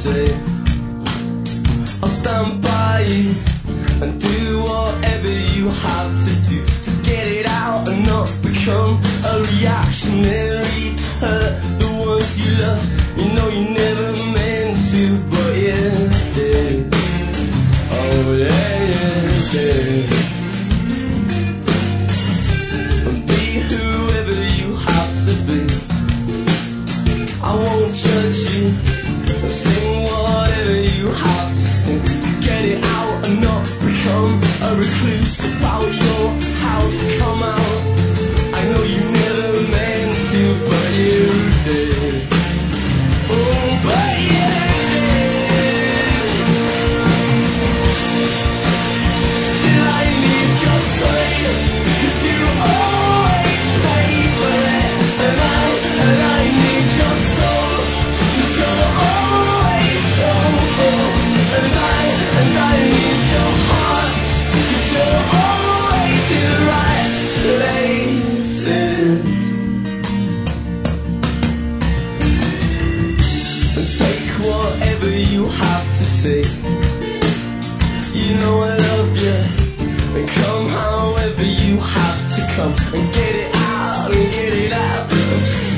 say. I'll stand by you and do whatever you have to do to get it out and not become a reactionary to hurt the ones you love. You know you never meant to, but you did. Oh yeah, you did. And be whoever you have to be. I won't judge you. Sing whatever you have to sing to get it out and not become a recluse about your house. Come out. I know you never meant to, but you did. Oh, but you did. Still I need your slave, 'cause you always pay for it. And I need your soul, 'cause you're always so full. And I need your heart, 'cause you're always in the right places. And take whatever you have to say. You know I love you. And come however you have to come. And get it out, and get it out.